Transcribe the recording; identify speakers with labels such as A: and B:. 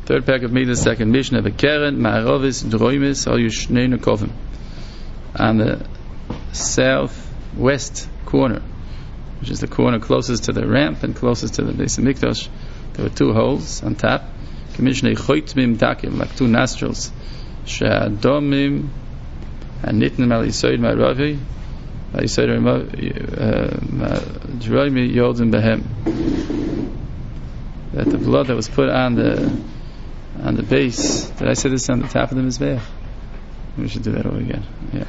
A: Third pack of Midas, second Mishnah, Bekeren, Ma'arovis, Droimis, Ayushnei Nekovim. On the southwest corner, which is the corner closest to the ramp and closest to the Beis Hamikdash, there were two holes on top. Commissionei Choitmim Takim, like two nostrils. She'adomim Anitnim Al Yisoid Ma'aravi, Al Yisoid Droimi Yodim Behem. That the blood that was put on the base. Did I say this on the top of the Mizbeach? We should do that over again. Yeah.